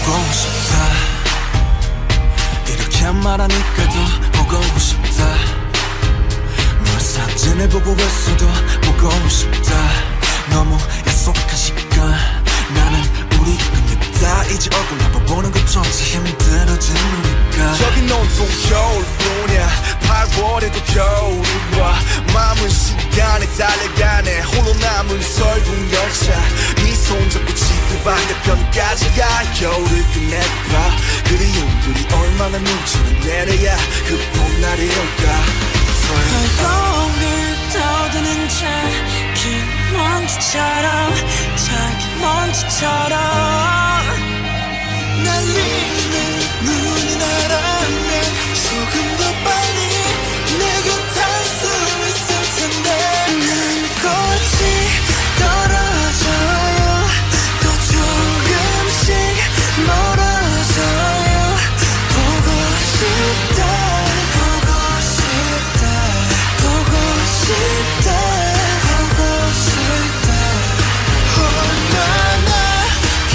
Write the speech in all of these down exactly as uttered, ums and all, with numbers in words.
보고 싶다. 이렇게 말하니까 더 보고 싶다. 널 사진을 보고 있어도 보고 싶다. 너무 약속한 시간 나는 우리 겁니다. 이제 얼굴 한번 보는 것조차 힘들어진 우리가. 저긴 온통 겨울뿐이야. 팔월에도 겨울이 와. 마음은 시간에 달려가네. 홀로 남은 설국 열차. 네 손잡고 지구 반대편까지 가. 겨울을 끝내봐. 그리움들이 얼마나 눈치를 내려야 그 봄날이 올까. 발동을 떠드는 작은 먼지처럼 작은 먼지처럼 날리는 눈이 나라면 조금 더 빨리 내 곁에 수 있을 텐데. 난 꽃이 떨어져요. 또 조금씩 멀어져요. 보고 싶다 보고 싶다 보고 싶다 보고 싶다. 얼마나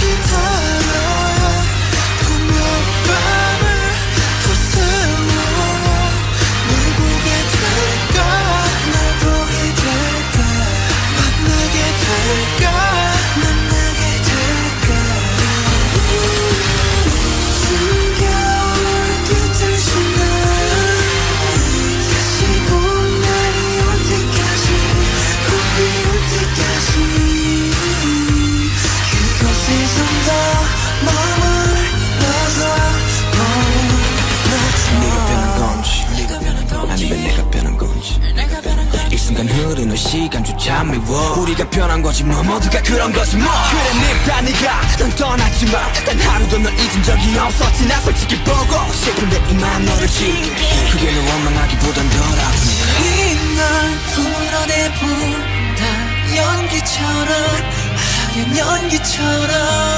기다려야 또 몇 밤을 더 세워 널 보게 될까. 날 보게 될까. 만나게 될까. 만나게 될까. 숨겨올 듯한 순간 다시 봄날이 올 때까지 봄이 올 때까지 그곳에 좀 더 머물러서 네가 변한 건지 아니면 내가 변한 건지. 이 순간 흐르는 시간조차 미워. 우리가 변한 거지 뭐. 모두가 그런 거지 뭐. 그래 늙다 네가 난 떠났지만 단 하루도 널 잊은 적이 없었지. 나 솔직히 보고 싶은데 이만 너를 지우게. 그게 널 원망하기보단 덜 아프니까. 이날 풀어내본다. 연기처럼 하얀 연기처럼